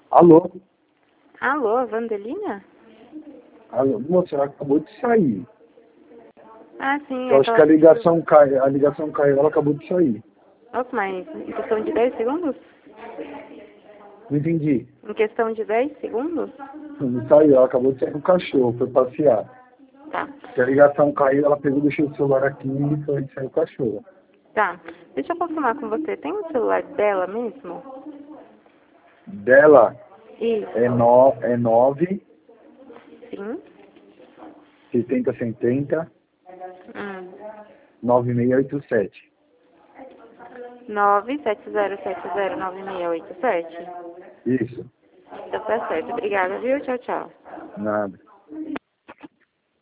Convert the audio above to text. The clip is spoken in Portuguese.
Alô? Alô, Vandelina? Alô? Moça, ela acabou de sair. Ah, sim. Eu acho que a ligação caiu, ela acabou de sair. Nossa, mas em questão de 10 segundos? Não entendi. Em questão de 10 segundos? Não saiu, ela acabou de sair com o cachorro, foi passear. Tá. Se a ligação caiu, ela pegou, deixou o celular aqui e foi sair com o cachorro. Tá. Deixa eu confirmar com você. Tem o celular dela mesmo? Dela Isso. é 9 Sim. 7070 Hum. 9687. 970709687. Isso. Então tá certo. Obrigada, viu? Tchau, tchau. Nada.